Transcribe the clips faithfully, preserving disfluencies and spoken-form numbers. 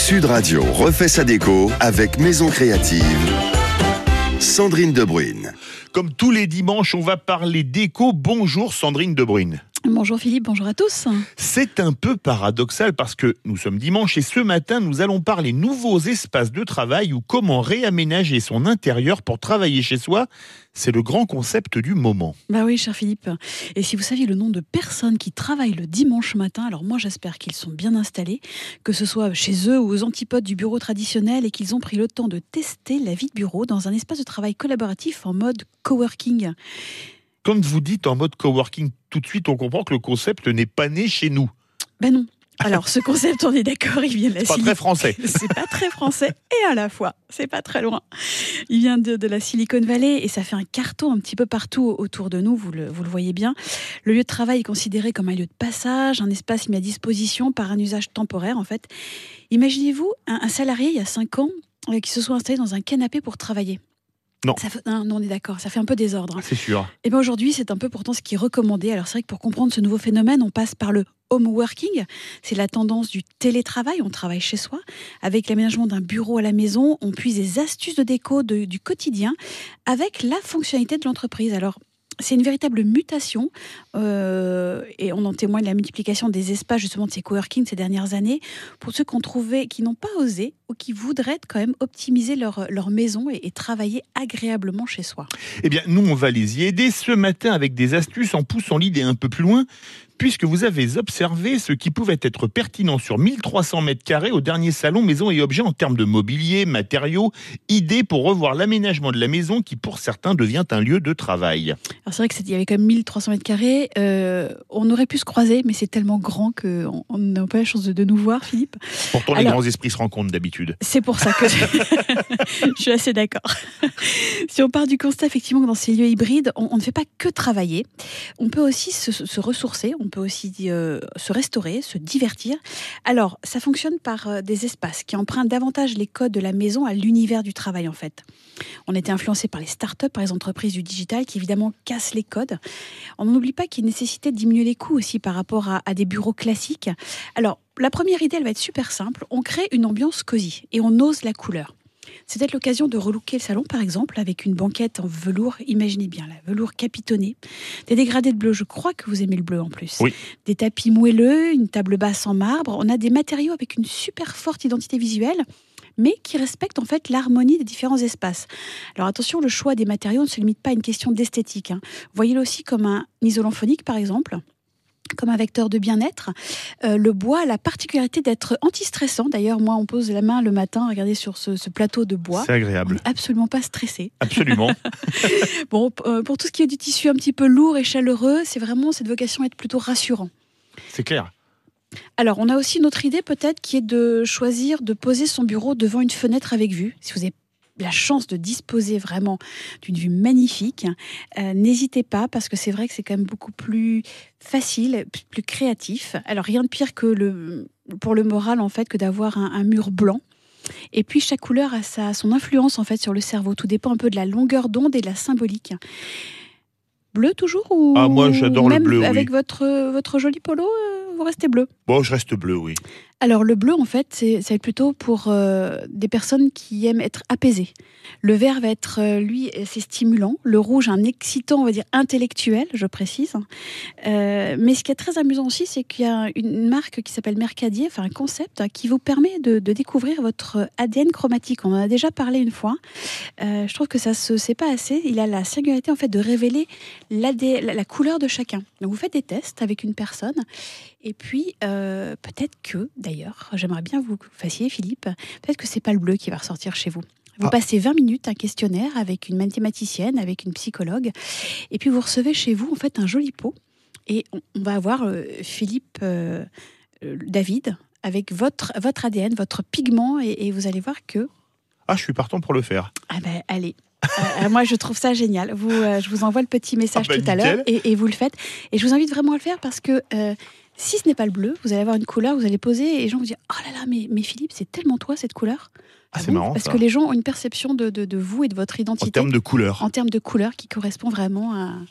Sud Radio refait sa déco avec Maison Créative. Sandrine Debruyne. Comme tous les dimanches, on va parler déco. Bonjour Sandrine Debruyne. Bonjour Philippe, bonjour à tous. C'est un peu paradoxal parce que nous sommes dimanche et ce matin, nous allons parler nouveaux espaces de travail ou comment réaménager son intérieur pour travailler chez soi. C'est le grand concept du moment. Bah oui, cher Philippe. Et si vous saviez le nombre de personnes qui travaillent le dimanche matin, alors moi j'espère qu'ils sont bien installés, que ce soit chez eux ou aux antipodes du bureau traditionnel et qu'ils ont pris le temps de tester la vie de bureau dans un espace de travail collaboratif en mode coworking. Quand vous dites en mode coworking, tout de suite on comprend que le concept n'est pas né chez nous. Ben non. Alors, ce concept, on est d'accord, il vient de la C'est pas très français. C'est pas très français et à la fois, c'est pas très loin. Il vient de, de la Silicon Valley et ça fait un carton un petit peu partout autour de nous, vous le, vous le voyez bien. Le lieu de travail est considéré comme un lieu de passage, un espace mis à disposition par un usage temporaire en fait. Imaginez-vous un, un salarié il y a cinq ans euh, qui se soit installé dans un canapé pour travailler. Non. Ça fait, non, non, on est d'accord, ça fait un peu désordre. C'est sûr. Et bien aujourd'hui, c'est un peu pourtant ce qui est recommandé. Alors c'est vrai que pour comprendre ce nouveau phénomène, on passe par le home working. C'est la tendance du télétravail, on travaille chez soi. Avec l'aménagement d'un bureau à la maison, on puise des astuces de déco de, du quotidien avec la fonctionnalité de l'entreprise. Alors c'est une véritable mutation euh, et on en témoigne la multiplication des espaces justement de ces coworking ces dernières années pour ceux qui ont trouvé, qui n'ont pas osé ou qui voudraient quand même optimiser leur, leur maison et, et travailler agréablement chez soi. Eh bien, nous, on va les y aider ce matin avec des astuces en poussant l'idée un peu plus loin, puisque vous avez observé ce qui pouvait être pertinent sur mille trois cents mètres carrés au dernier salon Maison et Objets en termes de mobilier, matériaux, idées pour revoir l'aménagement de la maison qui, pour certains, devient un lieu de travail. Alors c'est vrai qu'il y avait quand même mille trois cents mètres carrés. Euh, on aurait pu se croiser, mais c'est tellement grand qu'on n'a pas la chance de, de nous voir, Philippe. Pourtant, Alors, les grands esprits se rencontrent d'habitude. C'est pour ça que je suis assez d'accord. Si on part du constat, effectivement, que dans ces lieux hybrides, on, on ne fait pas que travailler. On peut aussi se, se ressourcer, on peut aussi euh, se restaurer, se divertir. Alors, ça fonctionne par euh, des espaces qui empruntent davantage les codes de la maison à l'univers du travail, en fait. On était influencé par les startups, par les entreprises du digital, qui évidemment cassent les codes. On n'oublie pas qu'il y a nécessité de diminuer les coûts aussi par rapport à, à des bureaux classiques. Alors, la première idée, elle va être super simple. On crée une ambiance cosy et on ose la couleur. C'est peut-être l'occasion de relooker le salon, par exemple, avec une banquette en velours. Imaginez bien, la velours capitonné. Des dégradés de bleu, je crois que vous aimez le bleu en plus. Oui. Des tapis moelleux, une table basse en marbre. On a des matériaux avec une super forte identité visuelle, mais qui respectent en fait l'harmonie des différents espaces. Alors attention, le choix des matériaux ne se limite pas à une question d'esthétique, hein. Voyez-le aussi comme un isolant phonique, par exemple, comme un vecteur de bien-être. Euh, le bois a la particularité d'être anti-stressant. D'ailleurs, moi, on pose la main le matin, regardez sur ce, ce plateau de bois. C'est agréable. On n'est absolument pas stressé. Absolument. Bon, euh, pour tout ce qui est du tissu un petit peu lourd et chaleureux, c'est vraiment cette vocation à être plutôt rassurant. C'est clair. Alors, on a aussi une autre idée peut-être qui est de choisir de poser son bureau devant une fenêtre avec vue. Si vous avez la chance de disposer vraiment d'une vue magnifique, euh, n'hésitez pas parce que c'est vrai que c'est quand même beaucoup plus facile, plus créatif. Alors rien de pire que le, pour le moral en fait que d'avoir un, un mur blanc. Et puis chaque couleur a sa, son influence en fait sur le cerveau. Tout dépend un peu de la longueur d'onde et de la symbolique. Bleu toujours ou Ah, moi j'adore le bleu, avec oui. votre, votre joli polo, euh, vous restez bleu. Bon, je reste bleu, oui. Alors le bleu en fait c'est, c'est plutôt pour euh, des personnes qui aiment être apaisées. Le vert va être euh, lui c'est stimulant. Le rouge un excitant on va dire intellectuel je précise. Euh, mais ce qui est très amusant aussi c'est qu'il y a une marque qui s'appelle Mercadier, enfin un concept qui vous permet de, de découvrir votre A D N chromatique. On en a déjà parlé une fois. Euh, je trouve que ça se sait pas assez. Il a la singularité en fait de révéler l'A D N, la, la couleur de chacun. Donc vous faites des tests avec une personne. Et puis, euh, peut-être que, d'ailleurs, j'aimerais bien vous fassiez, Philippe, peut-être que c'est pas le bleu qui va ressortir chez vous. Vous ah. passez vingt minutes, un questionnaire avec une mathématicienne, avec une psychologue, et puis vous recevez chez vous, en fait, un joli pot. Et on, on va avoir euh, Philippe, euh, euh, David, avec votre, votre A D N, votre pigment, et, et vous allez voir que... Ah, je suis partant pour le faire. Ah ben, allez. euh, moi, je trouve ça génial. Vous, euh, je vous envoie le petit message ah bah, tout à l'heure, et, et vous le faites. Et je vous invite vraiment à le faire parce que... Euh, si ce n'est pas le bleu, vous allez avoir une couleur, vous allez poser et les gens vont dire « Oh là là, mais, mais Philippe, c'est tellement toi cette couleur !» Ah, ah c'est bon marrant Parce ça. que les gens ont une perception de, de, de vous et de votre identité. En termes de couleur. En termes de couleur qui correspond vraiment à...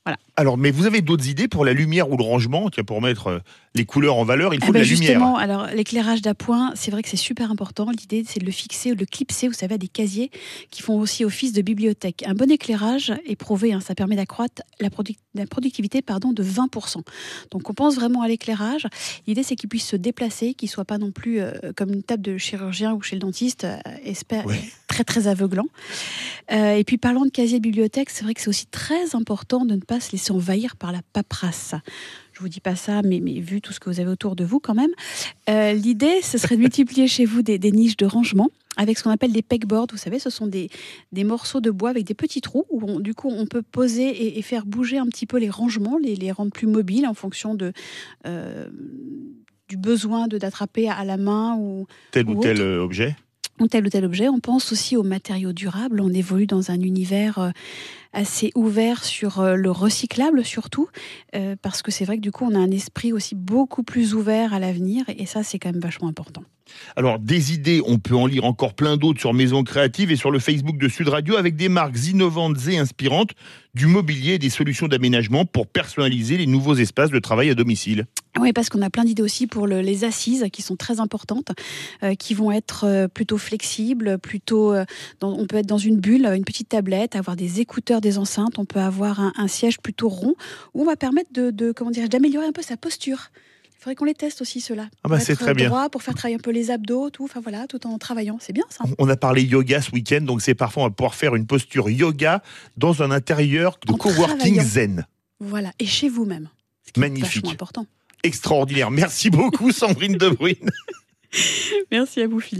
Voilà. Alors, mais vous avez d'autres idées pour la lumière ou le rangement? Tiens, pour mettre euh, les couleurs en valeur, il faut Eh ben de la justement, lumière. alors l'éclairage d'appoint, c'est vrai que c'est super important. L'idée, c'est de le fixer ou de le clipser, vous savez, à des casiers qui font aussi office de bibliothèque. Un bon éclairage est prouvé, hein, ça permet d'accroître la, produc- la productivité pardon, de vingt pour cent. Donc on pense vraiment à l'éclairage. L'idée, c'est qu'il puisse se déplacer, qu'il ne soit pas non plus euh, comme une table de chirurgien ou chez le dentiste, euh, espère, Ouais. très très aveuglant. Euh, et puis parlant de casier bibliothèque, c'est vrai que c'est aussi très important de ne pas se laisser envahir par la paperasse. Je vous dis pas ça, mais, mais vu tout ce que vous avez autour de vous quand même, euh, l'idée, ce serait de multiplier chez vous des, des niches de rangement avec ce qu'on appelle des pegboards. Vous savez, ce sont des, des morceaux de bois avec des petits trous où on, du coup on peut poser et, et faire bouger un petit peu les rangements, les, les rendre plus mobiles en fonction de, euh, du besoin de d'attraper à la main ou Tel ou, ou tel autre. euh, objet. Ou tel ou tel objet. On pense aussi aux matériaux durables. On évolue dans un univers euh, assez ouvert sur euh, le recyclable surtout, euh, parce que c'est vrai que du coup, on a un esprit aussi beaucoup plus ouvert à l'avenir, et ça, c'est quand même vachement important. Alors, des idées, on peut en lire encore plein d'autres sur Maison Créative et sur le Facebook de Sud Radio avec des marques innovantes et inspirantes, du mobilier et des solutions d'aménagement pour personnaliser les nouveaux espaces de travail à domicile. Oui, parce qu'on a plein d'idées aussi pour le, les assises qui sont très importantes, euh, qui vont être euh, plutôt flexibles, plutôt. Euh, dans, on peut être dans une bulle, une petite tablette, avoir des écouteurs, des enceintes. On peut avoir un, un siège plutôt rond où on va permettre de, de comment dire, d'améliorer un peu sa posture. Il faudrait qu'on les teste aussi, ceux-là. Ah bah c'est très bien. Droit, pour faire travailler un peu les abdos, tout, enfin voilà, tout en travaillant. C'est bien ça. On a parlé yoga ce week-end, donc c'est parfois on va pouvoir faire une posture yoga dans un intérieur de En coworking travaillant. zen. Voilà, et chez vous-même. Ce qui Magnifique. est vachement important. Extraordinaire. Merci beaucoup Sandrine De Bruyne. Merci à vous, Philippe.